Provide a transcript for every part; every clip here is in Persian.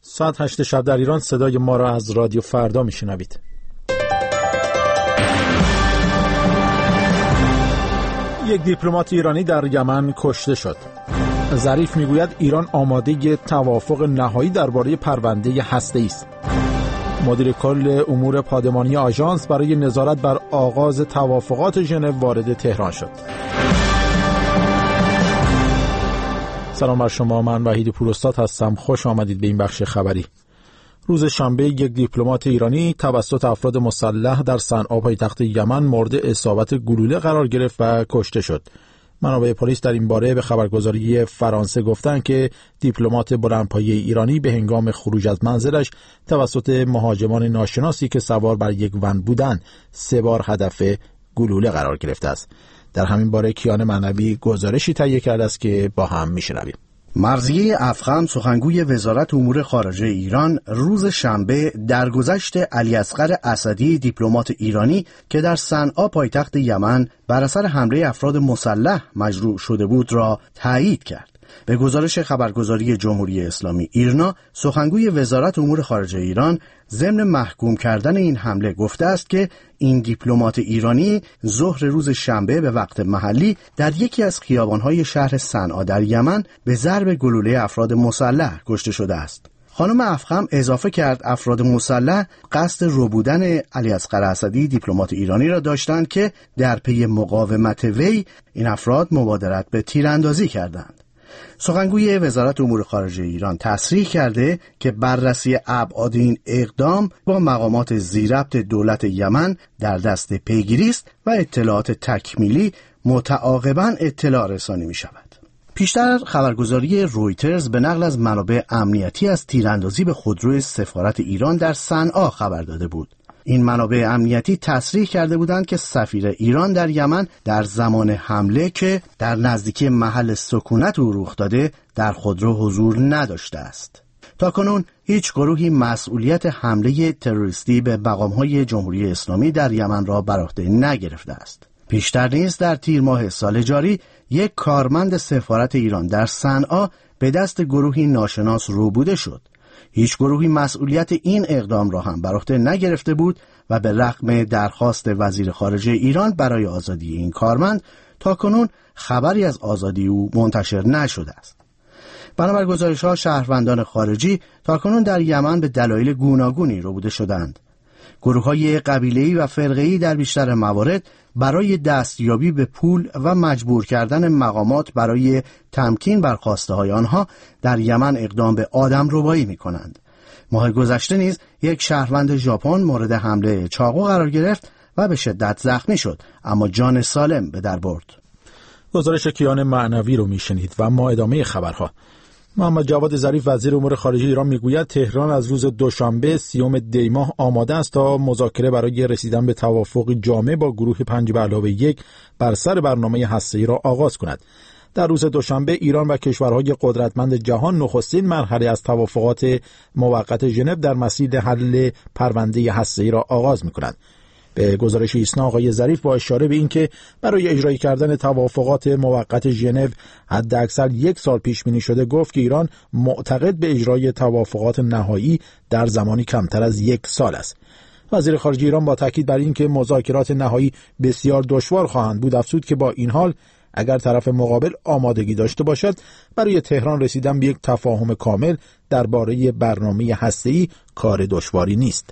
ساعت 8 شب در ایران صدای ما را از رادیو فردا میشنوید. یک دیپلمات ایرانی در یمن کشته شد. ظریف میگوید ایران آماده توافق نهایی درباره پرونده هسته‌ای است. مدیر کل امور پادمانی آژانس برای نظارت بر آغاز توافقات ژنو وارد تهران شد. سلام بر شما، من وحید پوراستاد هستم. خوش آمدید به این بخش خبری. روز شنبه یک دیپلمات ایرانی توسط افراد مسلح در صنعا پایتخت یمن مورد اصابت گلوله قرار گرفت و کشته شد. منابع پلیس در این باره به خبرگزاری فرانسه گفتند که دیپلمات بلندپایه ایرانی به هنگام خروج از منزلش توسط مهاجمان ناشناسی که سوار بر یک ون بودند 3 بار هدف گلوله قرار گرفته است. در همین باره کیان معنوی گزارشی تهیه کرده است که با هم میشنویم. مرضیه افخم سخنگوی وزارت امور خارجه ایران روز شنبه درگذشت علیاصغر اسدی دیپلمات ایرانی که در صنعا پایتخت یمن بر اثر حمله افراد مسلح مجروح شده بود را تایید کرد. به گزارش خبرگزاری جمهوری اسلامی ایرنا، سخنگوی وزارت امور خارجه ایران ضمن محکوم کردن این حمله گفته است که این دیپلمات ایرانی ظهر روز شنبه به وقت محلی در یکی از خیابان‌های شهر صنعا در یمن به ضرب گلوله افراد مسلح کشته شده است. خانم افخم اضافه کرد افراد مسلح قصد ربودن علیاصغر اسدی دیپلمات ایرانی را داشتند که در پی مقاومت وی این افراد مبادرت به تیراندازی کردند. سخنگوی وزارت امور خارجه ایران تصریح کرده که بررسی ابعاد این اقدام با مقامات ذی‌ربط دولت یمن در دست پیگیری است و اطلاعات تکمیلی متعاقباً اطلاع رسانی می شود. پیشتر خبرگزاری رویترز به نقل از منابع امنیتی از تیراندازی به خودروی سفارت ایران در صنعا خبر داده بود. این منابع امنیتی تصریح کرده بودند که سفیر ایران در یمن در زمان حمله که در نزدیکی محل سکونت او رخ داده در خودرو حضور نداشته است. تاکنون هیچ گروهی مسئولیت حمله تروریستی به مقام‌های جمهوری اسلامی در یمن را بر عهده نگرفته است. پیشتر نیز در تیر ماه سال جاری یک کارمند سفارت ایران در صنعا به دست گروهی ناشناس ربوده شد. هیچ گروهی مسئولیت این اقدام را هم بر عهده نگرفته بود و به رغم درخواست وزیر خارجه ایران برای آزادی این کارمند تاکنون خبری از آزادی او منتشر نشده است. بنابر گزارش‌ها شهروندان خارجی تاکنون در یمن به دلایل گوناگونی ربوده شدند. گروه‌های قبیله‌ای و فرقه‌ای در بیشتر موارد برای دستیابی به پول و مجبور کردن مقامات برای تمکین بر خواسته‌های آنها در یمن اقدام به آدمربایی می‌کنند. ماه گذشته نیز یک شهروند ژاپن مورد حمله چاقو قرار گرفت و به شدت زخمی شد، اما جان سالم به در برد. گزارش کیان معنوی رو میشنید و ما ادامه خبرها. محمد جواد ظریف وزیر امور خارجه ایران میگوید تهران از روز دوشنبه 30 دی ماه آماده است تا مذاکره برای رسیدن به توافق جامع با گروه 5+1 بر سر برنامه هسته‌ای را آغاز کند. در روز دوشنبه ایران و کشورهای قدرتمند جهان نخستین مرحله از توافقات موقت ژنو در مسیر حل پرونده هسته‌ای را آغاز می‌کنند. به گزارش ایسنا آقای ظریف با اشاره به اینکه برای اجرای کردن توافقات موقت ژنو حداکثر 1 سال پیش بینی شده گفت که ایران معتقد به اجرای توافقات نهایی در زمانی کمتر از 1 سال است. وزیر خارجه ایران با تاکید بر اینکه مذاکرات نهایی بسیار دشوار خواهند بود افزود که با این حال اگر طرف مقابل آمادگی داشته باشد برای تهران رسیدن به یک تفاهم کامل درباره برنامه هسته‌ای کار دشواری نیست.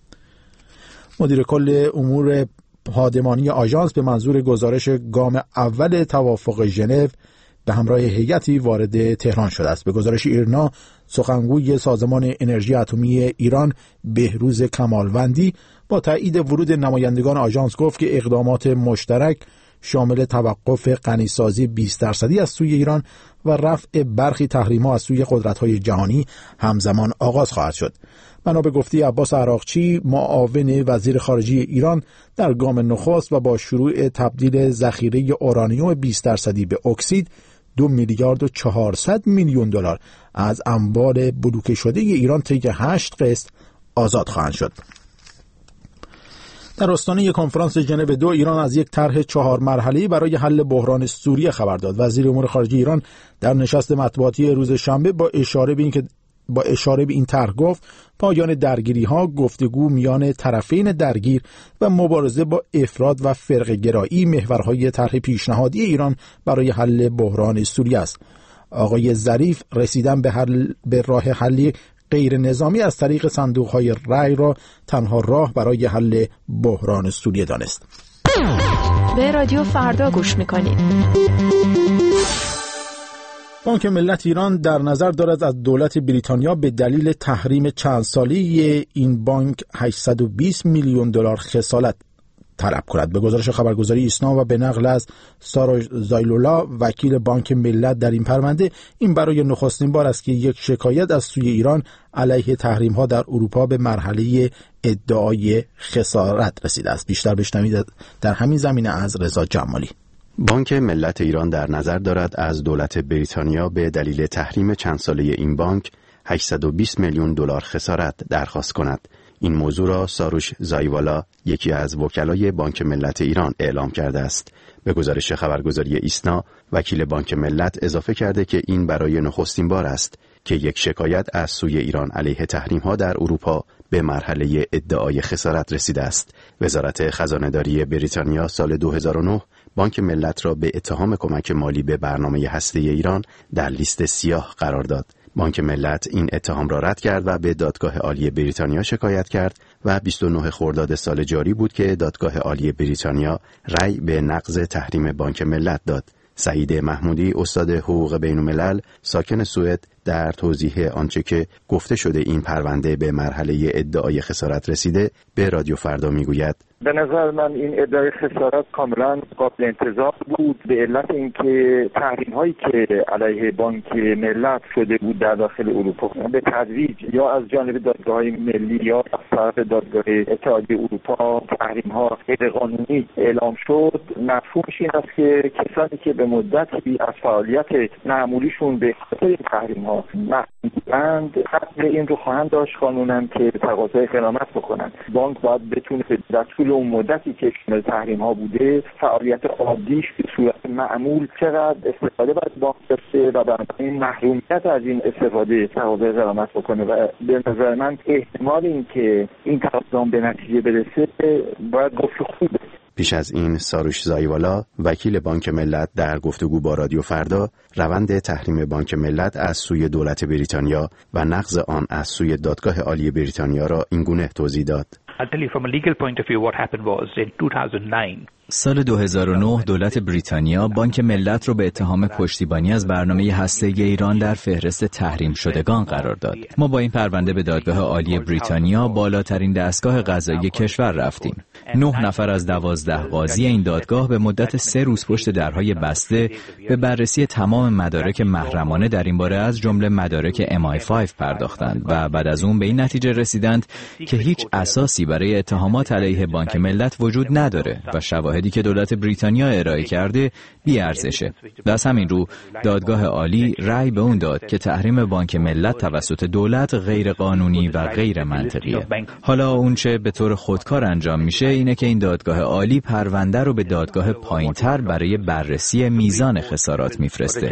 مدیر کل امور پادمانی آژانس به منظور گزارش گام اول توافق ژنو به همراه هیئتی وارد تهران شده است. به گزارش ایرنا، سخنگوی سازمان انرژی اتمی ایران بهروز کمالوندی با تایید ورود نمایندگان آژانس گفت که اقدامات مشترک شامل توقف غنیسازی 20% از سوی ایران و رفع برخی تحریم‌ها از سوی قدرت‌های جهانی همزمان آغاز خواهد شد. بنا به گفته عباس عراقچی معاون وزیر خارجه ایران در گام نخست و با شروع تبدیل ذخیره اورانیوم 20% به اکسید 2 میلیارد و 400 میلیون دلار از اموال بلوکه شده ایران طی 8 قسط آزاد خواهند شد. در آستانه کنفرانس ژنو 2 ایران از یک طرح 4 مرحله‌ای برای حل بحران سوریه خبر داد. وزیر امور خارجه ایران در نشست مطبوعاتی روز شنبه با اشاره به اینکه با اشاره به این طرح گفت پایان درگیری‌ها، گفتگو میان طرفین درگیر و مبارزه با افراط و فرقه‌گرایی محورهای طرح پیشنهادی ایران برای حل بحران سوریه است. آقای ظریف رسیدن به راه حلی غیر نظامی از طریق صندوق‌های رأی را تنها راه برای حل بحران سوریه دانست. به رادیو فردا گوش می‌کنید. بانک ملت ایران در نظر دارد از دولت بریتانیا به دلیل تحریم چند ساله این بانک 820 میلیون دلار خسارت طلب کند. به گزارش خبرگزاری ایسنا و به نقل از ساروش زایلولا وکیل بانک ملت در این پرونده، این برای نخستین بار است که یک شکایت از سوی ایران علیه تحریم‌ها در اروپا به مرحله ادعای خسارت رسیده است. بیشتر بشنوید در همین زمینه از رضا جمالی. بانک ملت ایران در نظر دارد از دولت بریتانیا به دلیل تحریم چند ساله این بانک 820 میلیون دلار خسارت درخواست کند. این موضوع را ساروش زایوالا، یکی از وکلای بانک ملت ایران، اعلام کرده است. به گزارش خبرگزاری ایسنا، وکیل بانک ملت اضافه کرده که این برای نخستین بار است که یک شکایت از سوی ایران علیه تحریم‌ها در اروپا به مرحله ادعای خسارت رسیده است. وزارت خزانه‌داری بریتانیا سال 2009 بانک ملت را به اتهام کمک مالی به برنامه هسته‌ای ایران در لیست سیاه قرار داد. بانک ملت این اتهام را رد کرد و به دادگاه عالی بریتانیا شکایت کرد و 29 خرداد سال جاری بود که دادگاه عالی بریتانیا رأی به نقض تحریم بانک ملت داد. سعید محمودی، استاد حقوق بین‌الملل ساکن سوئد، در توضیح آنچه که گفته شده این پرونده به مرحله ادعای خسارت رسیده به رادیو فردا میگوید: به نظر من این ادعای خسارت کاملا قابل انتظار بود، به علت اینکه تحریم هایی که علیه بانک ملت شده بود در داخل اروپا به تدریج یا از جانب دادگاه ملی یا از طرف دادگاه اتحادیه اروپا تحریم ها غیر قانونی اعلام شد. مفهومش این است که کسانی که به مدتی از فعالیت معمولیشون به خاطر این تحریم ها محدودند، حق این رو خواهند داشت قانونا که تقاضای غرامت بکنند. بانک باید بتونه در طول اون مدتی که شامل تحریم ها بوده فعالیت عادیش به صورت معمول چقدر استفاده باید بانک داشته و بنابراین محرومیت از این استفاده تقاضای غرامت بکنه و به نظر من احتمال این که این تقاضا به نتیجه برسه باید گفت خوبه. پیش از این ساروش زایوالا، وکیل بانک ملت، در گفتگو با رادیو فردا روند تحریم بانک ملت از سوی دولت بریتانیا و نقض آن از سوی دادگاه عالی بریتانیا را اینگونه توضیح داد: سال 2009 دولت بریتانیا بانک ملت رو به اتهام پشتیبانی از برنامه هسته‌ای ایران در فهرست تحریم شدگان قرار داد. ما با این پرونده به دادگاه عالی بریتانیا، بالاترین دستگاه قضایی کشور، رفتیم. 9 نفر از 12 قاضی این دادگاه به مدت 3 روز پشت درهای بسته به بررسی تمام مدارک محرمانه در این باره از جمله مدارک MI5 پرداختند و بعد از اون به این نتیجه رسیدند که هیچ اساسی برای اتهامات علیه بانک ملت وجود نداره و شواهدی که دولت بریتانیا ارائه کرده بی‌ارزشه. از همین رو دادگاه عالی رأی به اون داد که تحریم بانک ملت توسط دولت غیر قانونی و غیر منطقیه. حالا اون چه به طور خودکار انجام میشه اینه که این دادگاه عالی پرونده رو به دادگاه پایینتر برای بررسی میزان خسارات میفرسته.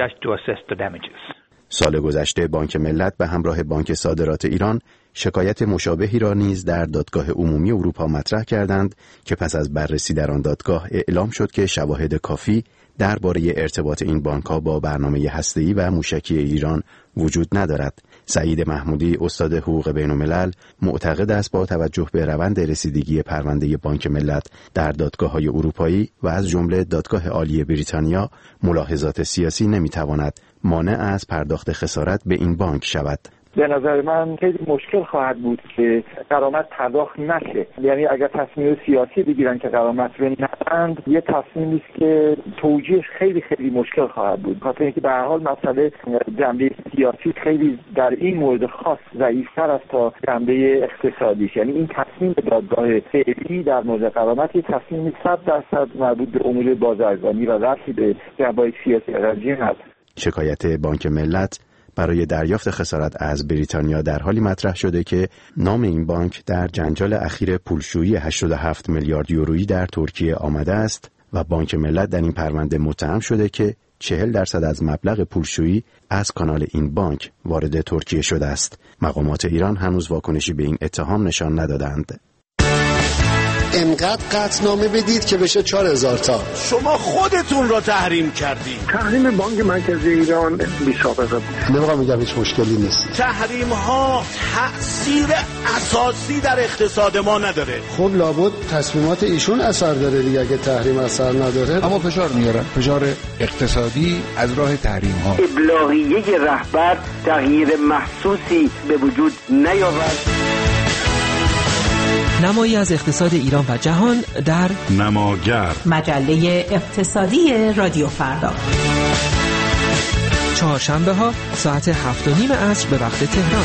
سال گذشته بانک ملت به همراه بانک صادرات ایران شکایت مشابهی را نیز در دادگاه عمومی اروپا مطرح کردند که پس از بررسی در آن دادگاه اعلام شد که شواهد کافی درباره ارتباط این بانک‌ها با برنامه هسته‌ای و موشکی ایران وجود ندارد. سعید محمودی، استاد حقوق بین‌الملل، معتقد است با توجه به روند رسیدگی پرونده بانک ملت در دادگاه‌های اروپایی و از جمله دادگاه عالی بریتانیا، ملاحظات سیاسی نمی‌تواند مانع از پرداخت خسارت به این بانک شود. به نظر من خیلی مشکل خواهد بود که غرامت پرداخت نشه. یعنی اگر تصمیم سیاسی بگیرن که غرامت رو ندند، یه تصمیمی است که توجیهش خیلی مشکل خواهد بود. خاطر اینکه به هر حال مسئله جنبه سیاسی خیلی در این مورد خاص ضعیف‌تر است تا جنبه اقتصادیش. یعنی این تصمیم دادگاه فعلی در مورد غرامت یه تصمیم 100% مربوط به امور بازرگانی و ربطی به جنبه سیاسی رجیع ندارد. شکایت بانک ملت برای دریافت خسارت از بریتانیا در حالی مطرح شده که نام این بانک در جنجال اخیر پولشویی 87 میلیارد یورویی در ترکیه آمده است و بانک ملت در این پرونده متهم شده که 40% از مبلغ پولشویی از کانال این بانک وارد ترکیه شده است. مقامات ایران هنوز واکنشی به این اتهام نشان ندادند. انقدر قطعنامه بدید که بشه 4000 تا. شما خودتون را تحریم کردید. تحریم بانک مرکزی ایران بی سابقه بود. نمی‌خوام میگم هیچ مشکلی نیست. تحریم ها تأثیر اساسی در اقتصاد ما نداره. خب لابد تصمیمات ایشون اثر داره دیگه. اگه تحریم اثر نداره اما فشار میارن، فشار اقتصادی از راه تحریم ها. ابلاغیه رهبر تغییر محسوسی به وجود نیاورد. نمایی از اقتصاد ایران و جهان در نماگر، مجله اقتصادی رادیو فردا، چهارشنبه ها ساعت 7:30 عصر به وقت تهران.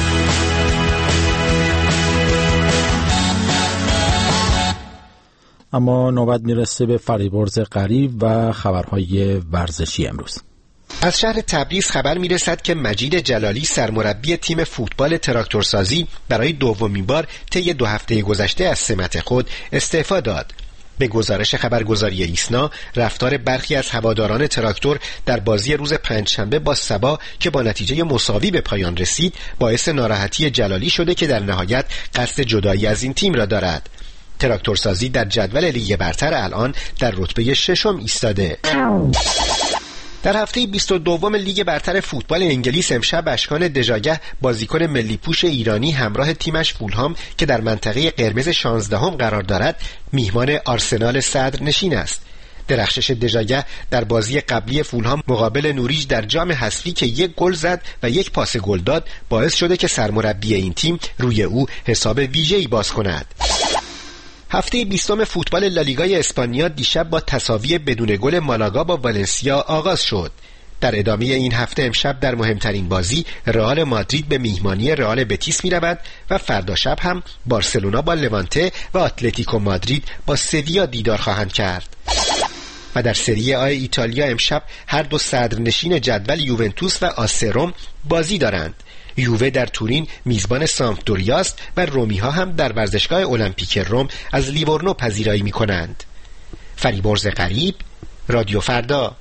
اما نوبت میرسه به فریبرز غریب و خبرهای ورزشی امروز. از شهر تبریز خبر میرسد که مجید جلالی سرمربی تیم فوتبال تراکتورسازی برای دومین بار طی 2 هفته گذشته از سمت خود استعفا داد. به گزارش خبرگزاری ایسنا، رفتار برخی از هواداران تراکتور در بازی روز پنجشنبه با سبا که با نتیجه مساوی به پایان رسید باعث ناراحتی جلالی شده که در نهایت قصد جدایی از این تیم را دارد. تراکتورسازی در جدول لیگ برتر الان در رتبه 6 ایستاده. در هفته 22 لیگ برتر فوتبال انگلیس امشب اشکان دژاگه بازیکن ملی پوش ایرانی همراه تیمش فولهام که در منطقه قرمز 16 قرار دارد میهمان آرسنال صدرنشین است. درخشش دژاگه در بازی قبلی فولهام مقابل نوریج در جام حذفی که 1 گل زد و 1 پاس گل داد باعث شده که سرمربی این تیم روی او حساب ویژه‌ای باز کند. هفته 20 فوتبال لالیگای اسپانیا دیشب با تساوی بدون گل مالاگا با والنسیا آغاز شد. در ادامه این هفته امشب در مهمترین بازی رئال مادرید به میهمانی رئال بتیس می‌رود و فردا شب هم بارسلونا با لوانته و اتلتیکو مادرید با سویا دیدار خواهند کرد. و در سری آ ایتالیا امشب هر دو صدرنشین جدول یوونتوس و آسه روم بازی دارند. یووه در تورین میزبان سامپدوریاست و رومی‌ها هم در ورزشگاه المپیک روم از لیورنو پذیرایی می‌کنند. فریبرز غریب، رادیو فردا.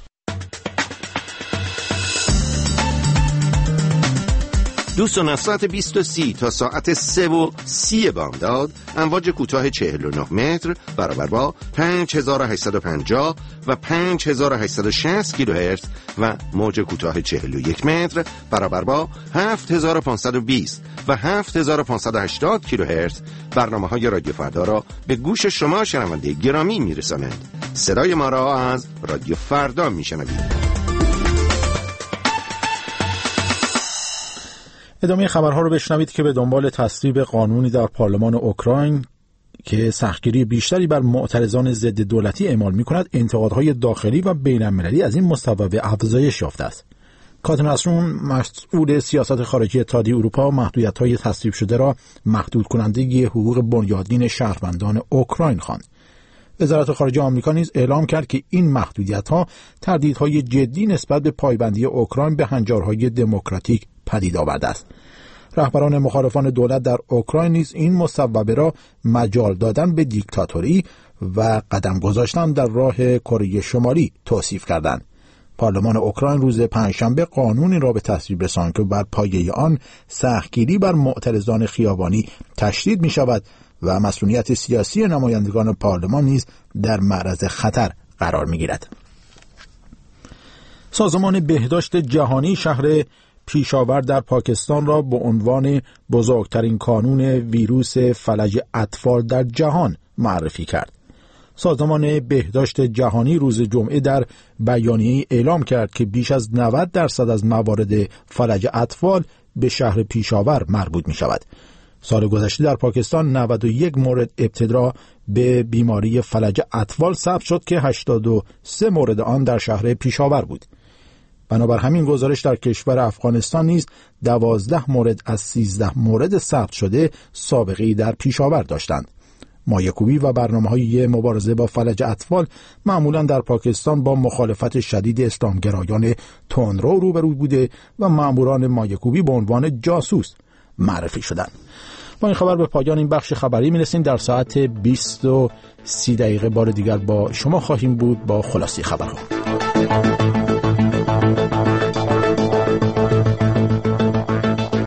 دوستان از ساعت 20:30 تا ساعت 3:30 بامداد امواج کوتاه 49 متر برابر با 5850 و 5860 کیلوهرتز و موج کوتاه 41 متر برابر با 7520 و 7580 کیلوهرتز برنامه‌های رادیو فردا را به گوش شما شنونده گرامی میرسانند. صدای ما را از رادیو فردا میشنوید. ادامه خبرها رو بشنوید که به دنبال تصویب قانونی در پارلمان اوکراین که سختگیری بیشتری بر معترضان ضد دولتی اعمال می‌کند، انتقادهای داخلی و بین‌المللی از این مستوی افزایش یافته است. کاترین اشتون مسئول سیاست خارجی اتحادیه اروپا محدودیت‌های تصویب شده را محدود کننده حقوق بنیادین شهروندان اوکراین خواند. وزارت خارجه آمریکا نیز اعلام کرد که این محدودیت‌ها تهدیدهای جدی نسبت به پایبندی اوکراین به هنجارهای دموکراتیک پدید آورده است. رهبران مخالفان دولت در اوکراین نیز این مصوبه را مجال دادن به دیکتاتوری و قدم گذاشتن در راه کره شمالی توصیف کردند. پارلمان اوکراین روز پنجشنبه قانونی را به تصویب رساند که بر پایه آن سختگیری بر معترضان خیابانی تشدید می شود و مسئولیت سیاسی نمایندگان پارلمان نیز در معرض خطر قرار می گیرد. سازمان بهداشت جهانی شهر پیشاور در پاکستان را به عنوان بزرگترین کانون ویروس فلج اطفال در جهان معرفی کرد. سازمان بهداشت جهانی روز جمعه در بیانیه‌ای اعلام کرد که بیش از 90% از موارد فلج اطفال به شهر پیشاور مربوط می شود. سال گذشته در پاکستان 91 مورد ابتلا به بیماری فلج اطفال ثبت شد که 83 مورد آن در شهر پیشاور بود. بنابر همین گزارش در کشور افغانستان نیز 12 مورد از 13 مورد ثبت شده سابقه‌ای در پیشاور داشتند. مایه‌کوبی و برنامه‌های مبارزه با فلج اطفال معمولاً در پاکستان با مخالفت شدید اسلامگرایان تندرو روبرو بوده و مأموران مایه‌کوبی به عنوان جاسوس معرفی شدند. با این خبر به پایان این بخش خبری می‌رسیم. در ساعت 20:30 بار دیگر با شما خواهیم بود با خلاصه خبرها.